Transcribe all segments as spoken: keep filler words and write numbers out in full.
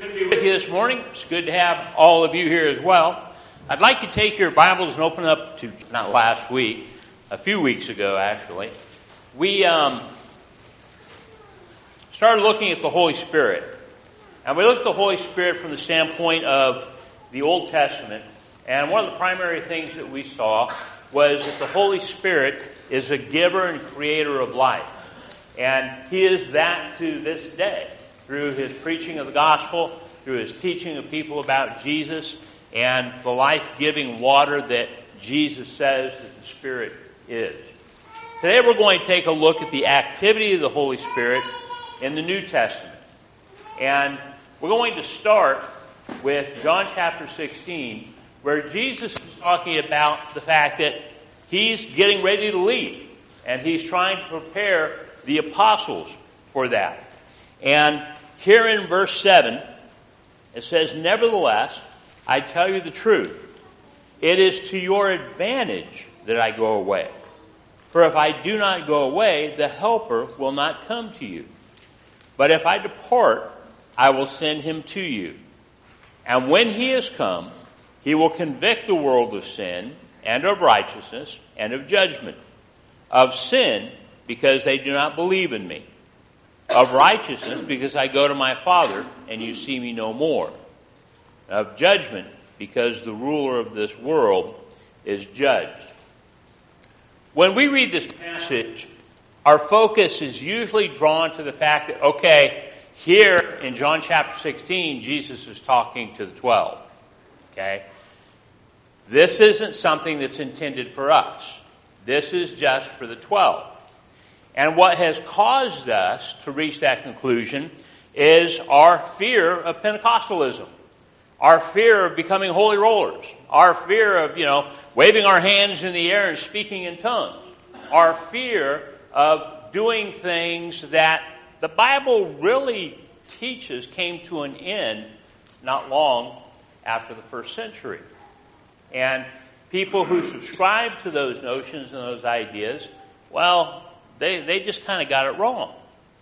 Good to be with you this morning. It's good to have all of you here as well. I'd like you to take your Bibles and open up to, not last week, a few weeks ago actually. We um, started looking at the Holy Spirit. And we looked at the Holy Spirit from the standpoint of the Old Testament. And one of the primary things that we saw was that the Holy Spirit is a giver and creator of life. And He is that to this day, through His preaching of the gospel, through His teaching of people about Jesus, and the life-giving water that Jesus says that the Spirit is. Today we're going to take a look at the activity of the Holy Spirit in the New Testament. And we're going to start with John chapter sixteen, where Jesus is talking about the fact that He's getting ready to leave, and He's trying to prepare the apostles for that. And here in verse seven, it says, "Nevertheless, I tell you the truth. It is to your advantage that I go away. For if I do not go away, the Helper will not come to you. But if I depart, I will send Him to you. And when He has come, He will convict the world of sin and of righteousness and of judgment. Of sin, because they do not believe in me. Of righteousness, because I go to my Father, and you see me no more. Of judgment, because the ruler of this world is judged." When we read this passage, our focus is usually drawn to the fact that, okay, here in John chapter sixteen, Jesus is talking to the twelve. Okay? This isn't something that's intended for us. This is just for the twelve. And what has caused us to reach that conclusion is our fear of Pentecostalism. Our fear of becoming holy rollers. Our fear of, you know, waving our hands in the air and speaking in tongues. Our fear of doing things that the Bible really teaches came to an end not long after the first century. And people who subscribe to those notions and those ideas, well, They they just kind of got it wrong.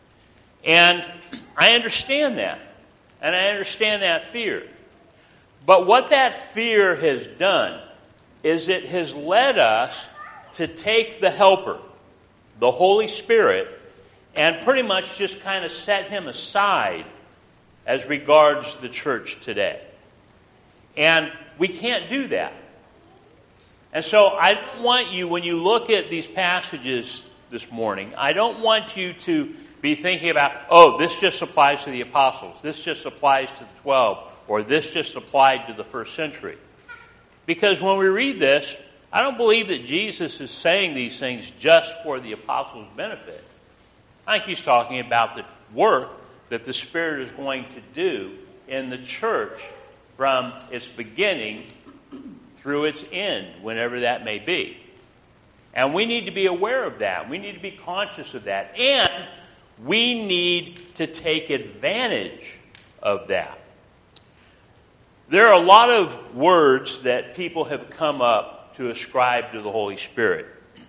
And I understand that. And I understand that fear. But what that fear has done is it has led us to take the Helper, the Holy Spirit, and pretty much just kind of set Him aside as regards the church today. And we can't do that. And so I don't want you, when you look at these passages this morning, I don't want you to be thinking about, oh, this just applies to the apostles, this just applies to the twelve, or this just applied to the first century. Because when we read this, I don't believe that Jesus is saying these things just for the apostles' benefit. I think He's talking about the work that the Spirit is going to do in the church from its beginning through its end, whenever that may be. And we need to be aware of that. We need to be conscious of that. And we need to take advantage of that. There are a lot of words that people have come up to ascribe to the Holy Spirit.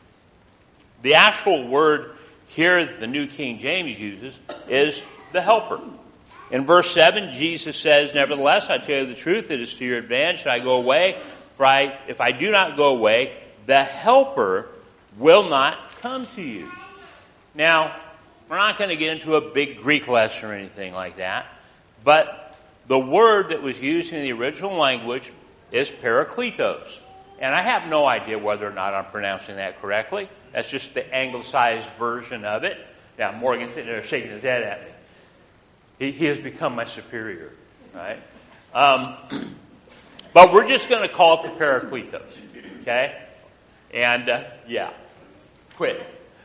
The actual word here that the New King James uses is the Helper. In verse seven, Jesus says, "Nevertheless, I tell you the truth, it is to your advantage that I go away. For I, if I do not go away, the Helper will not come to you." Now, we're not going to get into a big Greek lesson or anything like that, but the word that was used in the original language is parakletos. And I have no idea whether or not I'm pronouncing that correctly. That's just the anglicized version of it. Now, Morgan's sitting there shaking his head at me. He, he has become my superior, right? Um, but we're just going to call it the parakletos, okay? And, uh, yeah, quit.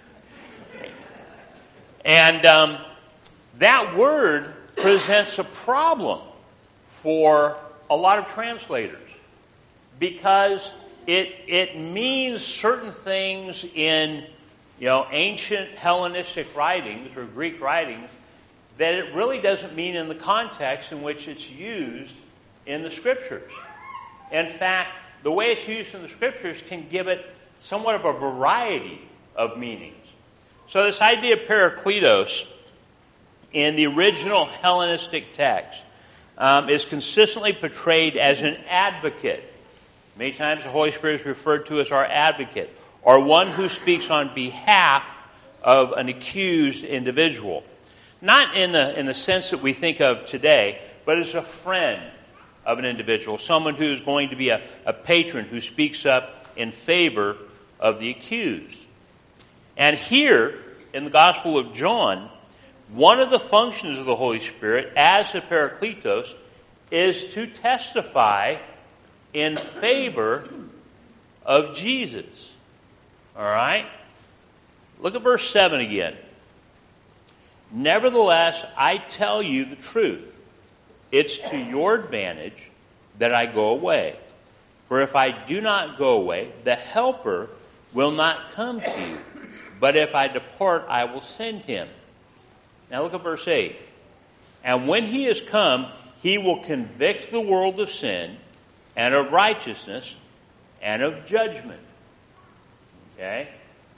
And um, that word presents a problem for a lot of translators because it it means certain things in, you know, ancient Hellenistic writings or Greek writings that it really doesn't mean in the context in which it's used in the Scriptures. In fact, the way it's used in the Scriptures can give it somewhat of a variety of meanings. So this idea of parakletos in the original Hellenistic text um, is consistently portrayed as an advocate. Many times the Holy Spirit is referred to as our advocate, or one who speaks on behalf of an accused individual. Not in the, in the sense that we think of today, but as a friend of an individual, someone who is going to be a, a patron who speaks up in favor of the accused. And here, in the Gospel of John, one of the functions of the Holy Spirit as a Parakletos is to testify in favor of Jesus. All right? Look at verse seven again. Nevertheless, I tell you the truth. It's to your advantage that I go away. For if I do not go away, the Helper will not come to you. But if I depart, I will send him. Now look at verse eight. And when he is come, he will convict the world of sin and of righteousness and of judgment. Okay?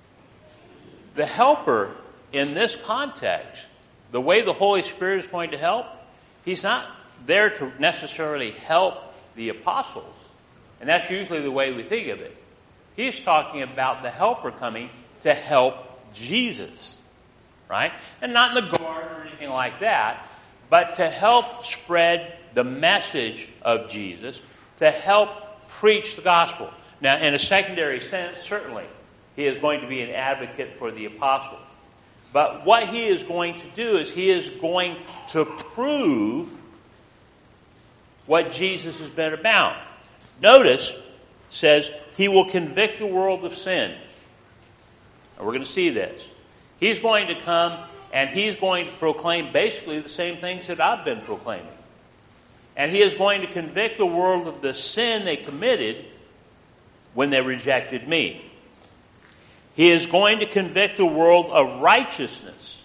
The Helper, in this context, the way the Holy Spirit is going to help, he's not there to necessarily help the apostles. And that's usually the way we think of it. He's talking about the Helper coming to help Jesus. Right? And not in the garden or anything like that, but to help spread the message of Jesus, to help preach the gospel. Now, in a secondary sense, certainly, he is going to be an advocate for the apostles. But what he is going to do is he is going to prove what Jesus has been about. Notice, says, he will convict the world of sin. And we're going to see this. He's going to come and he's going to proclaim basically the same things that I've been proclaiming. And he is going to convict the world of the sin they committed when they rejected me. He is going to convict the world of righteousness.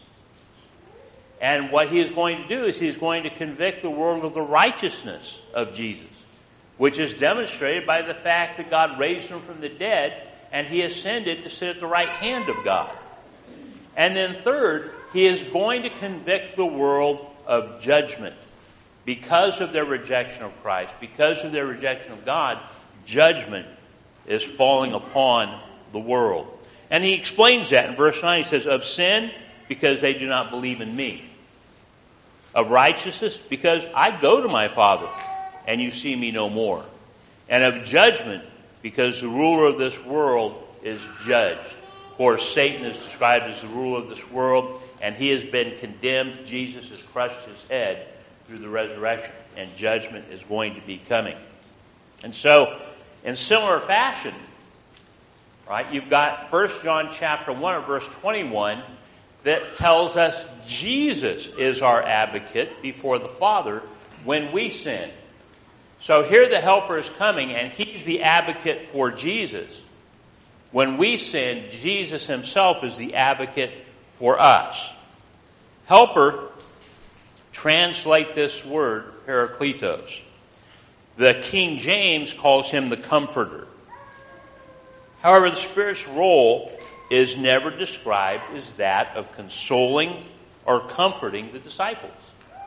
And what he is going to do is he is going to convict the world of the righteousness of Jesus, which is demonstrated by the fact that God raised him from the dead and he ascended to sit at the right hand of God. And then third, he is going to convict the world of judgment. Because of their rejection of Christ, because of their rejection of God, judgment is falling upon the world. And he explains that in verse nine. He says, of sin, because they do not believe in me. Of righteousness, because I go to my Father, and you see me no more. And of judgment, because the ruler of this world is judged. Of course, Satan is described as the ruler of this world, and he has been condemned. Jesus has crushed his head through the resurrection, and judgment is going to be coming. And so, in similar fashion, right, you've got First John chapter one, verse twenty-one, that tells us Jesus is our advocate before the Father when we sin. So here the Helper is coming, and he's the advocate for Jesus. When we sin, Jesus himself is the advocate for us. Helper, translate this word, Parakletos. The King James calls him the Comforter. However, the Spirit's role is never described as that of consoling or comforting the disciples.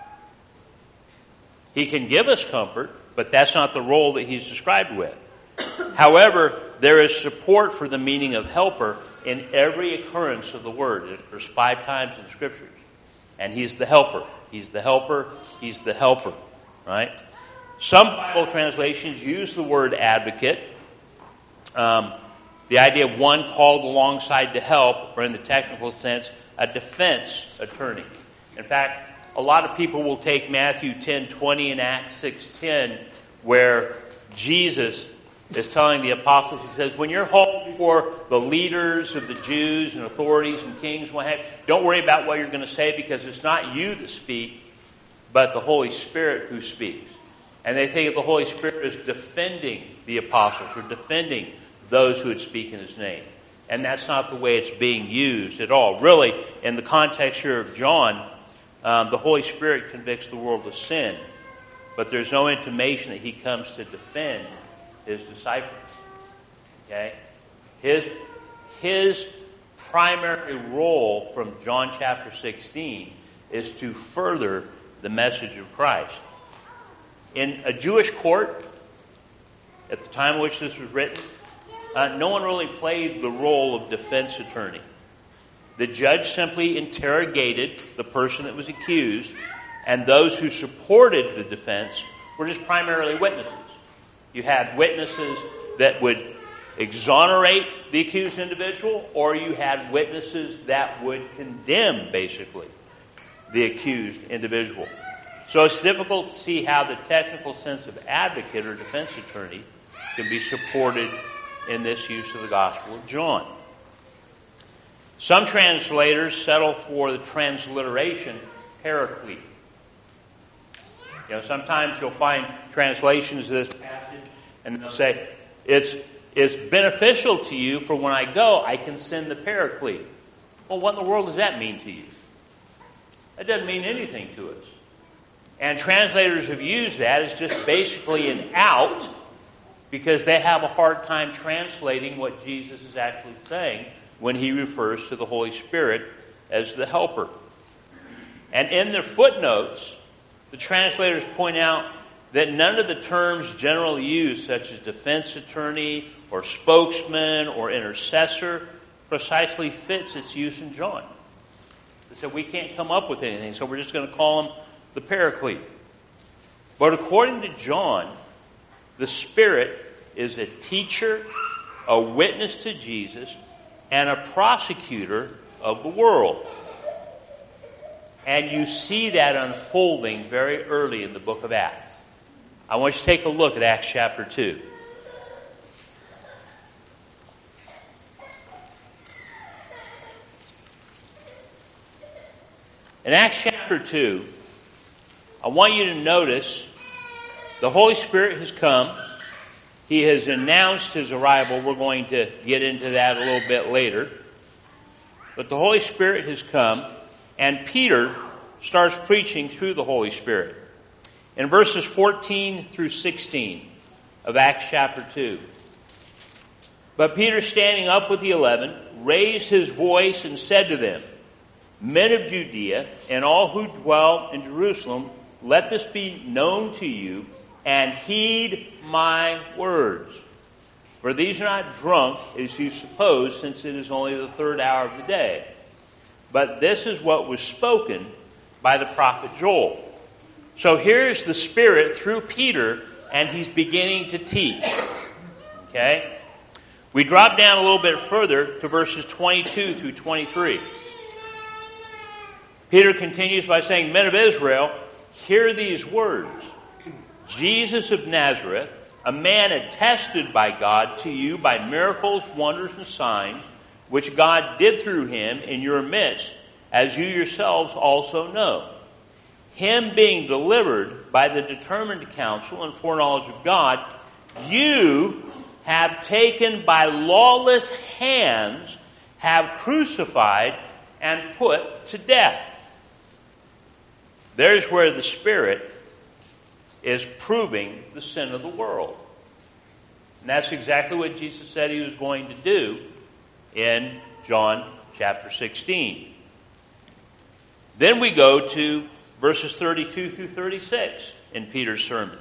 He can give us comfort, but that's not the role that he's described with. However, there is support for the meaning of helper in every occurrence of the word. There's five times in the Scriptures. And he's the helper. He's the helper. He's the helper. Right? Some Bible translations use the word advocate. Um, the idea of one called alongside to help, or in the technical sense, a defense attorney. In fact, a lot of people will take Matthew ten twenty and Acts six ten, where Jesus is telling the apostles, he says, when you're hauled before the leaders of the Jews and authorities and kings, what have you, don't worry about what you're going to say, because it's not you that speak, but the Holy Spirit who speaks. And they think of the Holy Spirit as defending the apostles or defending those who would speak in his name. And that's not the way it's being used at all. Really, in the context here of John, um, the Holy Spirit convicts the world of sin, but there's no intimation that he comes to defend his disciples. Okay? His, his primary role from John chapter sixteen is to further the message of Christ. In a Jewish court, at the time in which this was written, uh, no one really played the role of defense attorney. The judge simply interrogated the person that was accused, and those who supported the defense were just primarily witnesses. You had witnesses that would exonerate the accused individual, or you had witnesses that would condemn, basically, the accused individual. So it's difficult to see how the technical sense of advocate or defense attorney can be supported in this use of the Gospel of John. Some translators settle for the transliteration paraclete. You know, sometimes you'll find translations of this passage and they'll say, it's, it's beneficial to you for when I go, I can send the paraclete. Well, what in the world does that mean to you? That doesn't mean anything to us. And translators have used that as just basically an out because they have a hard time translating what Jesus is actually saying when he refers to the Holy Spirit as the helper. And in their footnotes, the translators point out that none of the terms generally used, such as defense attorney or spokesman or intercessor, precisely fits its use in John. They said, we can't come up with anything, so we're just going to call him the Paraclete. But according to John, the Spirit is a teacher, a witness to Jesus, and a prosecutor of the world. And you see that unfolding very early in the book of Acts. I want you to take a look at Acts chapter two. In Acts chapter two, I want you to notice the Holy Spirit has come. He has announced his arrival. We're going to get into that a little bit later. But the Holy Spirit has come, and Peter starts preaching through the Holy Spirit. In verses fourteen through sixteen of Acts chapter two. But Peter, standing up with the eleven, raised his voice and said to them, Men of Judea, and all who dwell in Jerusalem, let this be known to you, and heed my words. For these are not drunk, as you suppose, since it is only the third hour of the day. But this is what was spoken by the prophet Joel. So here's the Spirit through Peter, and he's beginning to teach. Okay? We drop down a little bit further to verses twenty-two through twenty-three. Peter continues by saying, Men of Israel, hear these words. Jesus of Nazareth, a man attested by God to you by miracles, wonders, and signs, which God did through him in your midst, as you yourselves also know. Him being delivered by the determined counsel and foreknowledge of God, you have taken by lawless hands, have crucified and put to death. There's where the Spirit is proving the sin of the world. And that's exactly what Jesus said he was going to do in John chapter sixteen. Then we go to verses thirty-two through thirty-six in Peter's sermon.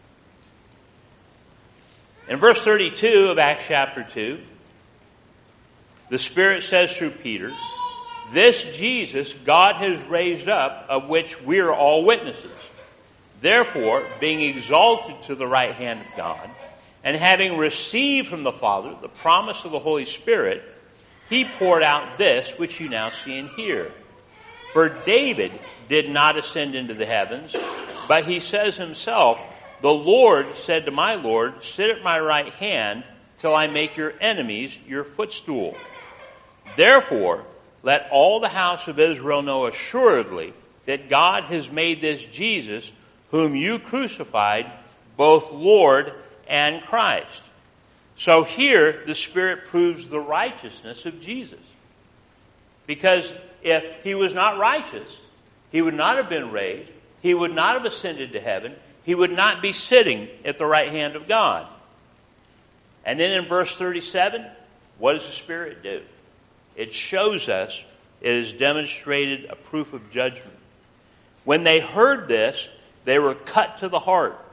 In verse thirty-two of Acts chapter two, the Spirit says through Peter, This Jesus God has raised up, of which we are all witnesses. Therefore, being exalted to the right hand of God, and having received from the Father the promise of the Holy Spirit, he poured out this which you now see and hear. For David did not ascend into the heavens, but he says himself, The Lord said to my Lord, Sit at my right hand till I make your enemies your footstool. Therefore, let all the house of Israel know assuredly that God has made this Jesus, whom you crucified, both Lord and Christ. So here the Spirit proves the righteousness of Jesus. Because if he was not righteous, he would not have been raised, he would not have ascended to heaven, he would not be sitting at the right hand of God. And then in verse thirty-seven, what does the Spirit do? It shows us, it has demonstrated a proof of judgment. When they heard this, they were cut to the heart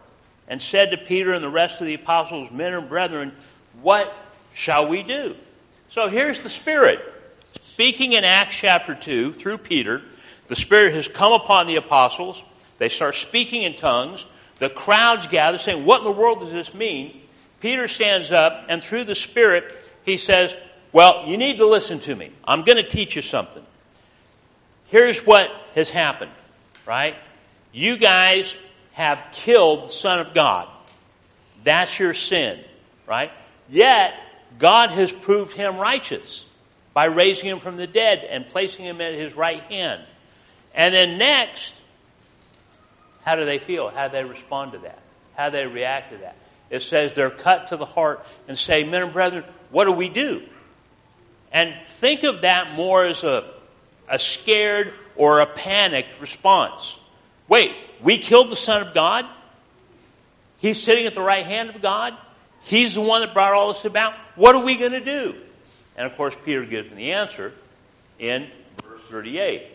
and said to Peter and the rest of the apostles, men and brethren, what shall we do? So here's the Spirit. Speaking in Acts chapter two through Peter, the Spirit has come upon the apostles. They start speaking in tongues. The crowds gather saying, what in the world does this mean? Peter stands up, and through the Spirit, he says, well, you need to listen to me. I'm going to teach you something. Here's what has happened, right? You guys have killed the Son of God. That's your sin, right? Yet, God has proved him righteous by raising him from the dead and placing him at his right hand. And then next, how do they feel? How do they respond to that? How do they react to that? It says they're cut to the heart and say, men and brethren, what do we do? And think of that more as a, a scared or a panicked response. Wait, we killed the Son of God? He's sitting at the right hand of God? He's the one that brought all this about? What are we going to do? And of course, Peter gives them the answer in verse thirty-eight.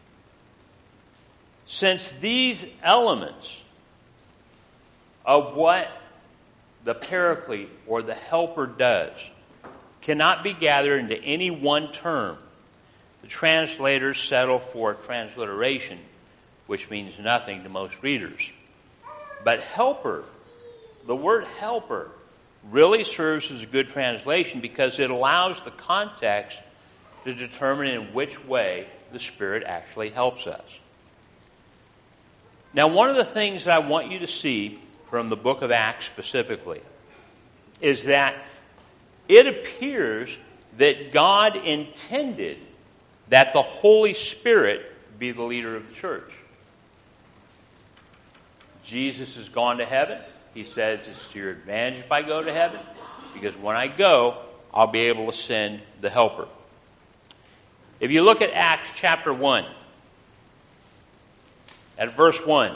Since these elements of what the Paraclete or the Helper does cannot be gathered into any one term, the translators settle for transliteration, which means nothing to most readers. But helper, the word helper, really serves as a good translation because it allows the context to determine in which way the Spirit actually helps us. Now, one of the things that I want you to see from the book of Acts specifically is that it appears that God intended that the Holy Spirit be the leader of the church. Jesus has gone to heaven. He says it's to your advantage if I go to heaven, because when I go, I'll be able to send the Helper. If you look at Acts chapter one, at verse one,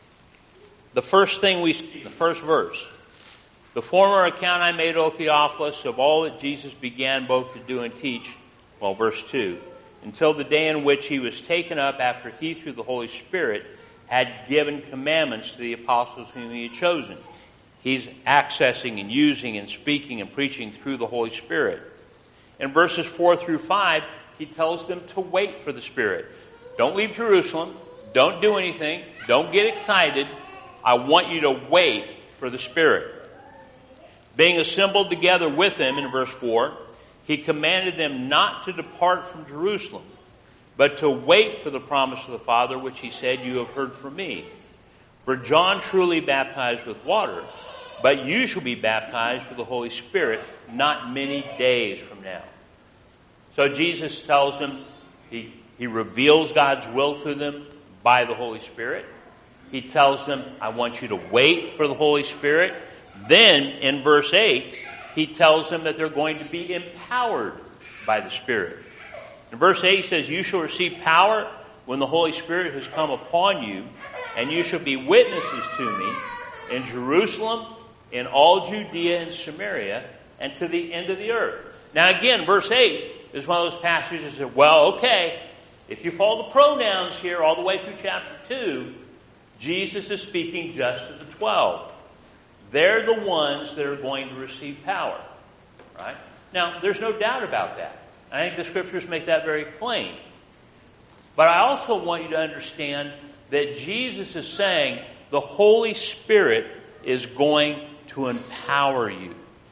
the first thing we see, the first verse, the former account I made, O Theophilus, of all that Jesus began both to do and teach, well, verse two, until the day in which he was taken up after he, through the Holy Spirit, had given commandments to the apostles whom he had chosen. He's accessing and using and speaking and preaching through the Holy Spirit. In verses four through five, he tells them to wait for the Spirit. Don't leave Jerusalem. Don't do anything. Don't get excited. I want you to wait for the Spirit. Being assembled together with them, in verse four, he commanded them not to depart from Jerusalem, but to wait for the promise of the Father, which he said, you have heard from me. For John truly baptized with water, but you shall be baptized with the Holy Spirit not many days from now. So Jesus tells them, he, he reveals God's will to them by the Holy Spirit. He tells them, I want you to wait for the Holy Spirit. Then, in verse eight, he tells them that they're going to be empowered by the Spirit. In verse eight, he says, you shall receive power when the Holy Spirit has come upon you, and you shall be witnesses to me in Jerusalem, in all Judea and Samaria, and to the end of the earth. Now again, verse eight is one of those passages that, well, okay, if you follow the pronouns here all the way through chapter two, Jesus is speaking just to the twelve. They're the ones that are going to receive power. Right? Now, there's no doubt about that. I think the Scriptures make that very plain. But I also want you to understand that Jesus is saying the Holy Spirit is going to empower you.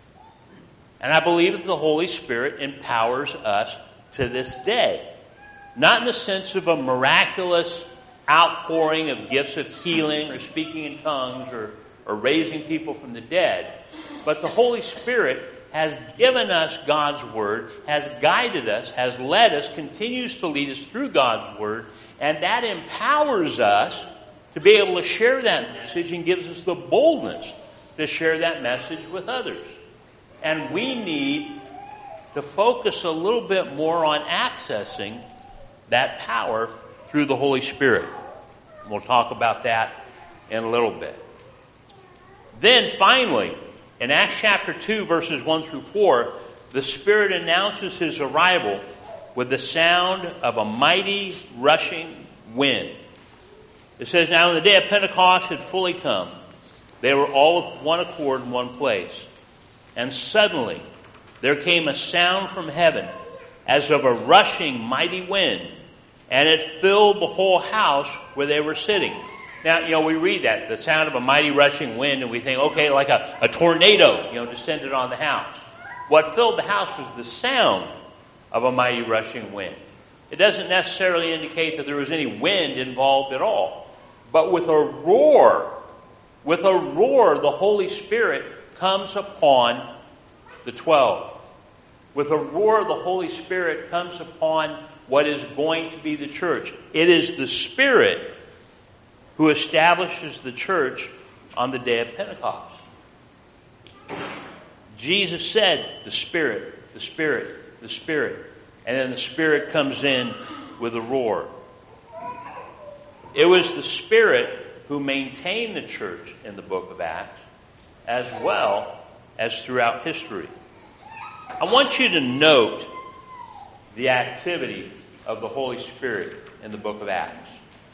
And I believe that the Holy Spirit empowers us to this day. Not in the sense of a miraculous outpouring of gifts of healing or speaking in tongues or, or raising people from the dead. But the Holy Spirit has given us God's Word, has guided us, has led us, continues to lead us through God's Word, and that empowers us to be able to share that message and gives us the boldness to share that message with others. And we need to focus a little bit more on accessing that power through the Holy Spirit. We'll talk about that in a little bit. Then finally, in Acts chapter two, verses one through four, the Spirit announces his arrival with the sound of a mighty rushing wind. It says, now when the day of Pentecost had fully come, they were all with one accord in one place. And suddenly there came a sound from heaven as of a rushing mighty wind, and it filled the whole house where they were sitting. Now, you know, we read that, the sound of a mighty rushing wind, and we think, okay, like a, a tornado, you know, descended on the house. What filled the house was the sound of a mighty rushing wind. It doesn't necessarily indicate that there was any wind involved at all. But with a roar, with a roar, the Holy Spirit comes upon the twelve. With a roar, the Holy Spirit comes upon what is going to be the church. It is the Spirit who establishes the church on the day of Pentecost. Jesus said, the Spirit, the Spirit, the Spirit. And then the Spirit comes in with a roar. It was the Spirit who maintained the church in the book of Acts, as well as throughout history. I want you to note the activity of the Holy Spirit in the book of Acts.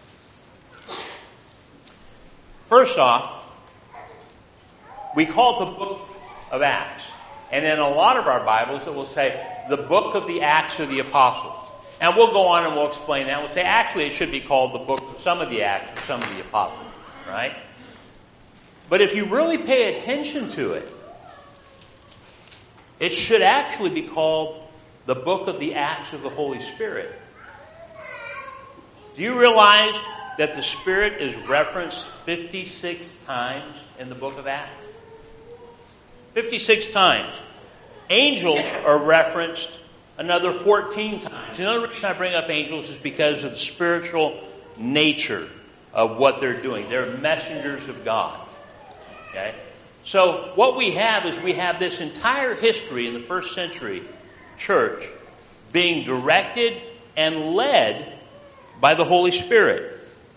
First off, we call it the book of Acts. And in a lot of our Bibles, it will say the book of the Acts of the Apostles. And we'll go on and we'll explain that. We'll say, actually, it should be called the book of some of the Acts of some of the Apostles. Right? But if you really pay attention to it, it should actually be called the book of the Acts of the Holy Spirit. Do you realize that the Spirit is referenced fifty-six times in the book of Acts? fifty-six times. Angels are referenced another fourteen times. Another reason I bring up angels is because of the spiritual nature of what they're doing. They're messengers of God. Okay? So what we have is we have this entire history in the first century church being directed and led by the Holy Spirit.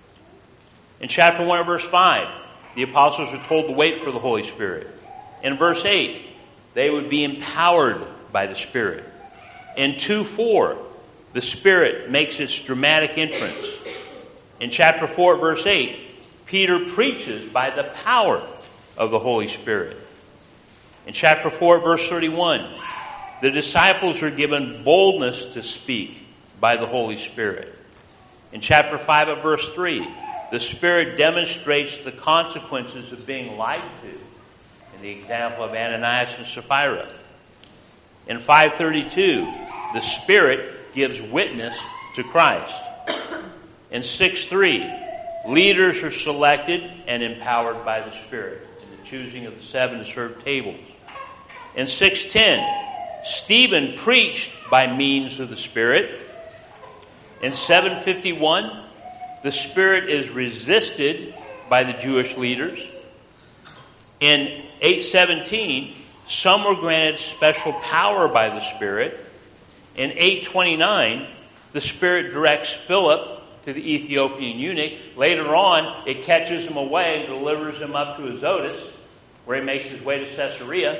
In chapter one of verse five, the apostles are told to wait for the Holy Spirit. In verse eight, they would be empowered by the Spirit. In two four, the Spirit makes its dramatic entrance. In chapter four, verse eight, Peter preaches by the power of the Holy Spirit. In chapter four, verse thirty-one, the disciples are given boldness to speak by the Holy Spirit. In chapter five of verse three, the Spirit demonstrates the consequences of being lied to, in the example of Ananias and Sapphira. In five thirty-two, the Spirit gives witness to Christ. In six three, leaders are selected and empowered by the Spirit in the choosing of the seven to serve tables. In six ten, Stephen preached by means of the Spirit. In seven fifty-one, the Spirit is resisted by the Jewish leaders. In eight seventeen, some were granted special power by the Spirit. In eight twenty-nine, the Spirit directs Philip to the Ethiopian eunuch. Later on, it catches him away and delivers him up to Azotus, where he makes his way to Caesarea.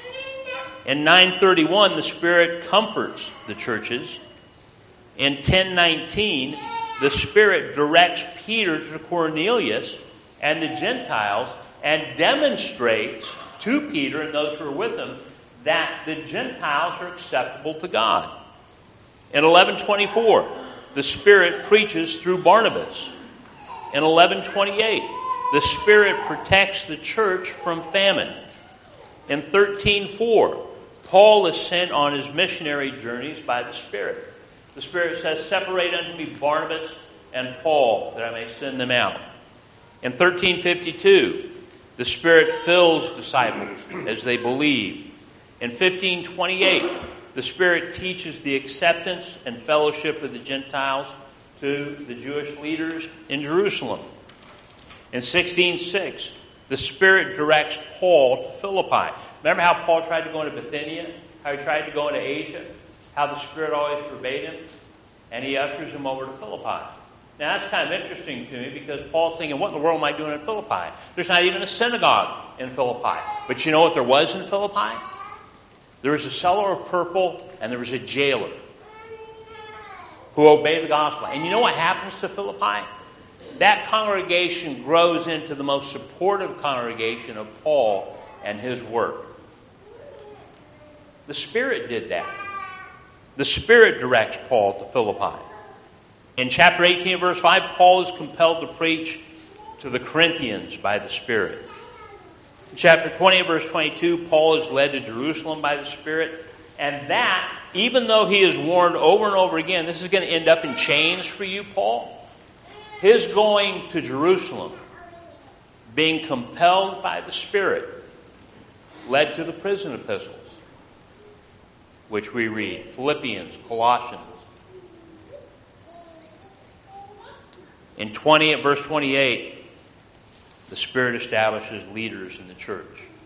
In nine thirty-one, the Spirit comforts the churches. In ten nineteen, the Spirit directs Peter to Cornelius and the Gentiles and demonstrates to Peter and those who are with him that the Gentiles are acceptable to God. In eleven twenty-four, the Spirit preaches through Barnabas. In eleven twenty-eight, the Spirit protects the church from famine. In thirteen four, Paul is sent on his missionary journeys by the Spirit. The Spirit says, "Separate unto me Barnabas and Paul, that I may send them out." In thirteen fifty-two, the Spirit fills disciples as they believe. In fifteen twenty-eight, the Spirit teaches the acceptance and fellowship of the Gentiles to the Jewish leaders in Jerusalem. In sixteen six, the Spirit directs Paul to Philippi. Remember how Paul tried to go into Bithynia? How he tried to go into Asia? How the Spirit always forbade him? And he ushers him over to Philippi. Now that's kind of interesting to me because Paul's thinking, what in the world am I doing in Philippi? There's not even a synagogue in Philippi. But you know what there was in Philippi? There was a seller of purple and there was a jailer who obeyed the gospel. And you know what happens to Philippi? that congregation grows into the most supportive congregation of Paul and his work. The Spirit did that. The Spirit directs Paul to Philippi. In chapter eighteen, verse five, Paul is compelled to preach to the Corinthians by the Spirit. In chapter twenty, verse twenty-two, Paul is led to Jerusalem by the Spirit. And that, even though he is warned over and over again, this is going to end up in chains for you, Paul. His going to Jerusalem, being compelled by the Spirit, led to the prison epistles, which we read, Philippians, Colossians. In twenty, at verse twenty-eight, the Spirit establishes leaders in the church.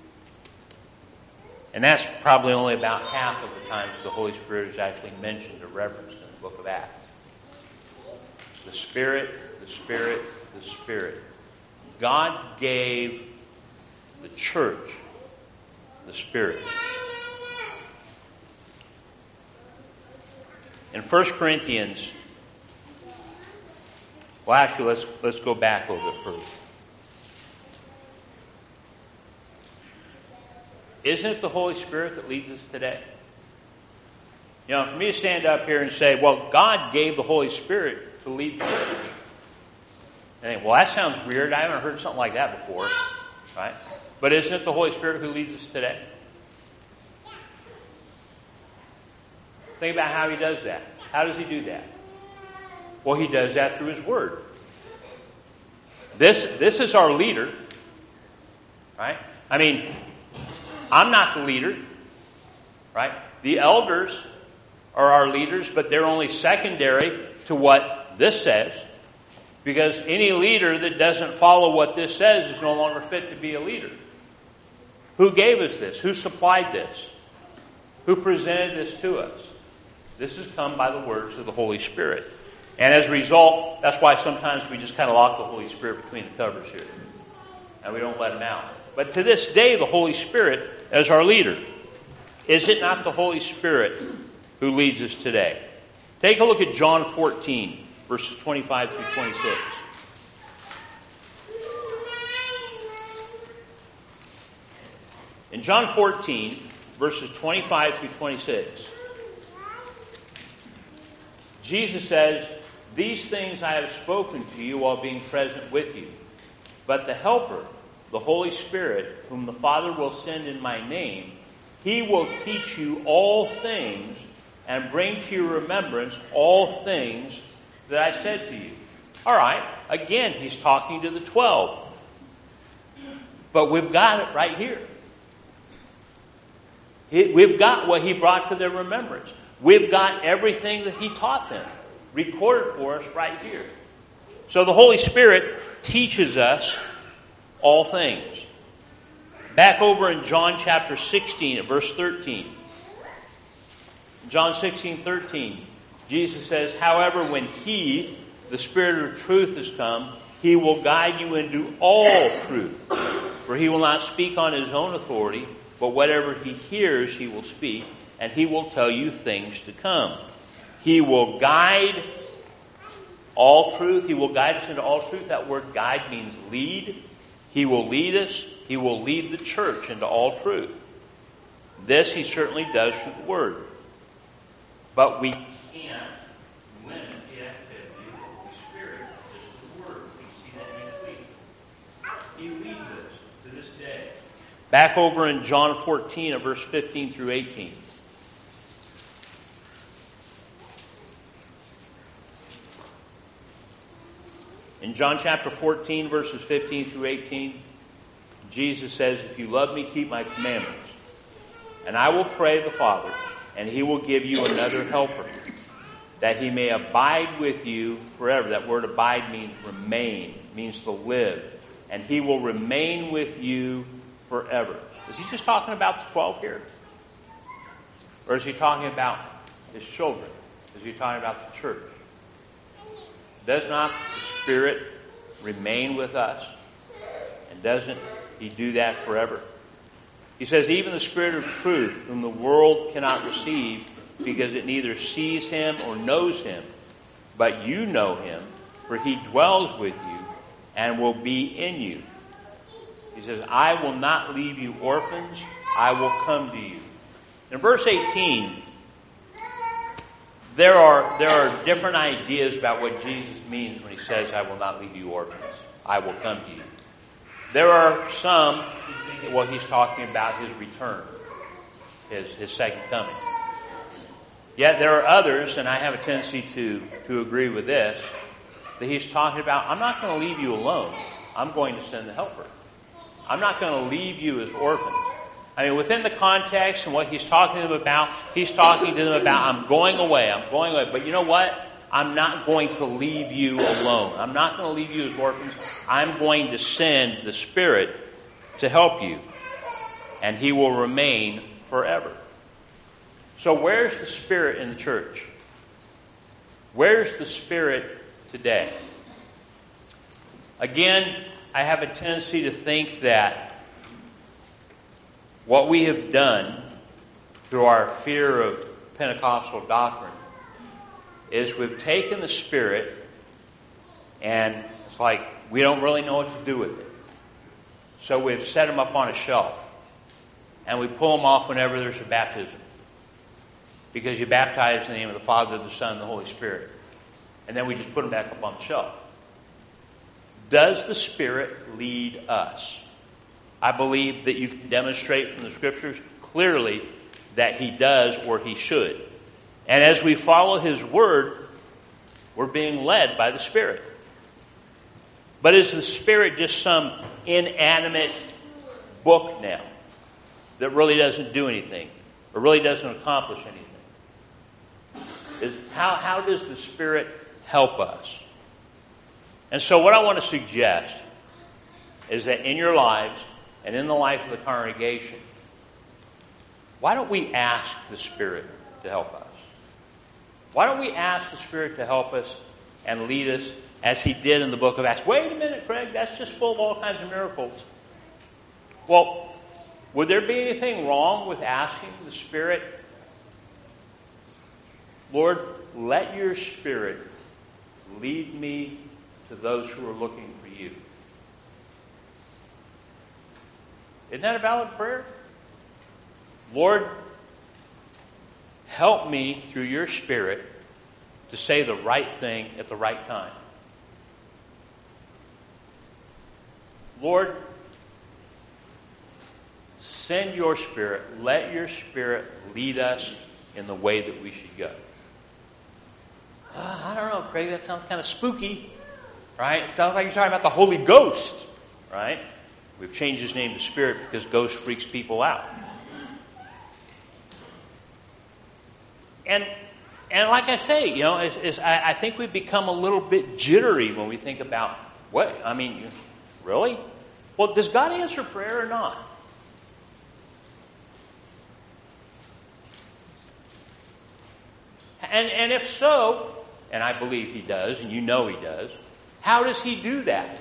And that's probably only about half of the times the Holy Spirit is actually mentioned or referenced in the book of Acts. The Spirit, the Spirit, the Spirit. God gave the church the Spirit. In First Corinthians, well, actually, let's, let's go back a little bit first. Isn't it the Holy Spirit that leads us today? You know, for me to stand up here and say, well, God gave the Holy Spirit to lead the church. I think, well, that sounds weird. I haven't heard something like that before. Right? But isn't it the Holy Spirit who leads us today? Think about how he does that. How does he do that? Well, he does that through his word. This, this is our leader. Right? I mean, I'm not the leader, right? The elders are our leaders, but they're only secondary to what this says. Because any leader that doesn't follow what this says is no longer fit to be a leader. Who gave us this? Who supplied this? Who presented this to us? This has come by the words of the Holy Spirit. And as a result, that's why sometimes we just kind of lock the Holy Spirit between the covers here. And we don't let him out. But to this day, the Holy Spirit as our leader. Is it not the Holy Spirit who leads us today? Take a look at John fourteen, verses twenty-five through twenty-six. In John fourteen, verses twenty-five through twenty-six, Jesus says, "These things I have spoken to you while being present with you. But the Helper, the Holy Spirit, whom the Father will send in my name, he will teach you all things and bring to your remembrance all things that I said to you." All right, again, he's talking to the twelve. But we've got it right here. We've got what he brought to their remembrance. We've got everything that he taught them recorded for us right here. So the Holy Spirit teaches us all things. Back over in John chapter sixteen at verse thirteen. John sixteen, thirteen. Jesus says, "However, when he, the Spirit of truth, has come, he will guide you into all truth. For he will not speak on his own authority, but whatever he hears he will speak, and he will tell you things to come." He will guide all truth. He will guide us into all truth. That word guide means lead. He will lead us. He will lead the church into all truth. This he certainly does through the Word. But we can't limit the activity of the Holy Spirit just to the Word. We see that next week. He leads us to this day. Back over in John fourteen at verse fifteen through eighteen. In John chapter fourteen, verses fifteen through eighteen, Jesus says, "If you love me, keep my commandments. And I will pray the Father, and he will give you another helper, that he may abide with you forever." That word abide means remain, means to live. And he will remain with you forever. Is he just talking about the twelve here? Or is he talking about his children? Is he talking about the church? Does not the Spirit remain with us? And doesn't he do that forever? He says, "Even the Spirit of truth, whom the world cannot receive, because it neither sees him or knows him. But you know him, for he dwells with you and will be in you. He says, I will not leave you orphans. I will come to you. In verse eighteen, there are, there are different ideas about what Jesus means when he says, I will not leave you orphans. I will come to you. There are some who think that what he's talking about his return, his, his second coming. Yet there are others, and I have a tendency to, to agree with this, that he's talking about, I'm not going to leave you alone. I'm going to send the helper. I'm not going to leave you as orphans. I mean, within the context and what he's talking to them about, he's talking to them about, I'm going away, I'm going away. But you know what? I'm not going to leave you alone. I'm not going to leave you as orphans. I'm going to send the Spirit to help you. And he will remain forever. So where's the Spirit in the church? Where's the Spirit today? Again, I have a tendency to think that what we have done through our fear of Pentecostal doctrine is we've taken the Spirit and it's like we don't really know what to do with it. So we've set him up on a shelf and we pull him off whenever there's a baptism. Because you baptize in the name of the Father, the Son, and the Holy Spirit. And then we just put him back up on the shelf. Does the Spirit lead us? I believe that you can demonstrate from the Scriptures clearly that he does or he should. And as we follow his word, we're being led by the Spirit. But is the Spirit just some inanimate book now that really doesn't do anything or really doesn't accomplish anything? Is how, how does the Spirit help us? And so what I want to suggest is that in your lives and in the life of the congregation, why don't we ask the Spirit to help us? Why don't we ask the Spirit to help us and lead us as he did in the book of Acts? Wait a minute, Craig, that's just full of all kinds of miracles. Well, would there be anything wrong with asking the Spirit, Lord, let your Spirit lead me to those who are looking for you? Isn't that a valid prayer? Lord, help me through your Spirit to say the right thing at the right time. Lord, send your Spirit. Let your Spirit lead us in the way that we should go. Uh, I don't know, Craig, that sounds kind of spooky, right? It sounds like you're talking about the Holy Ghost, right? We've changed his name to Spirit because ghost freaks people out. And and like I say, you know, is, is I, I think we've become a little bit jittery when we think about, what? I mean, really? Well, does God answer prayer or not? And and if so, and I believe he does, and you know he does, how does he do that?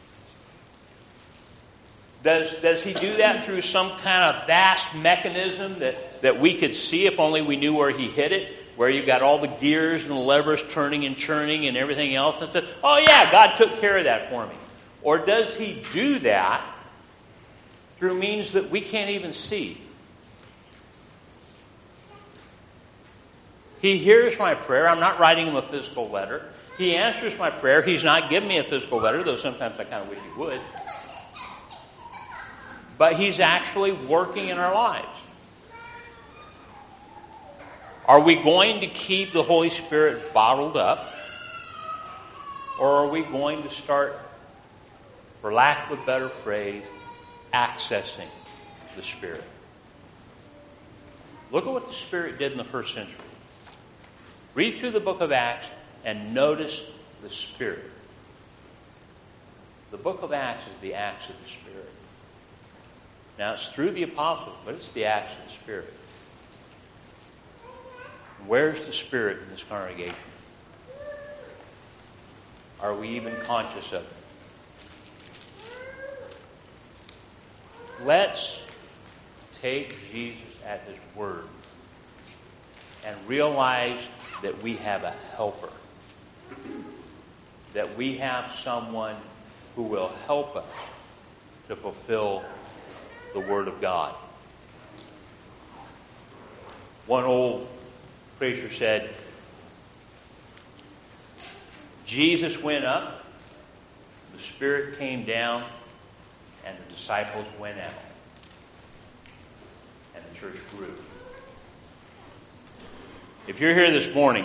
Does, does he do that through some kind of vast mechanism that, that we could see if only we knew where he hid it? Where you've got all the gears and the levers turning and churning and everything else, and said, oh yeah, God took care of that for me. Or does he do that through means that we can't even see? He hears my prayer. I'm not writing him a physical letter. He answers my prayer. He's not giving me a physical letter, though sometimes I kind of wish he would. But he's actually working in our lives. Are we going to keep the Holy Spirit bottled up? Or are we going to start, for lack of a better phrase, accessing the Spirit? Look at what the Spirit did in the first century. Read through the book of Acts and notice the Spirit. The book of Acts is the acts of the Spirit. Now, it's through the apostles, but it's the acts of the Spirit. Where's the Spirit in this congregation? Are we even conscious of it? Let's take Jesus at his word and realize that we have a helper. That we have someone who will help us to fulfill the Word of God. One old preacher said, Jesus went up, the Spirit came down, and the disciples went out. And the church grew. If you're here this morning,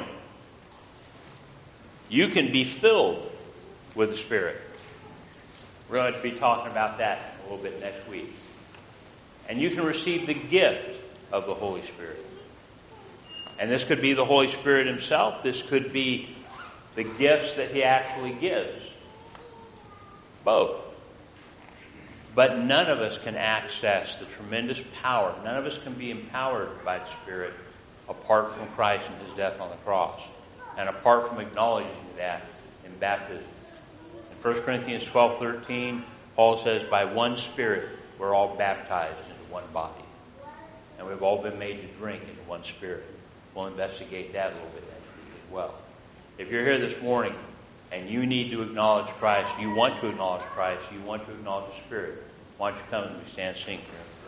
you can be filled with the Spirit. We're going to be talking about that a little bit next week. And you can receive the gift of the Holy Spirit. And this could be the Holy Spirit himself. This could be the gifts that he actually gives. Both. But none of us can access the tremendous power. None of us can be empowered by the Spirit apart from Christ and his death on the cross. And apart from acknowledging that in baptism. In First Corinthians twelve thirteen, Paul says, by one Spirit we're all baptized into one body. And we've all been made to drink into one Spirit. We'll investigate that a little bit next week as well. If you're here this morning and you need to acknowledge Christ, you want to acknowledge Christ, you want to acknowledge the Spirit, why don't you come as we stand and sing here?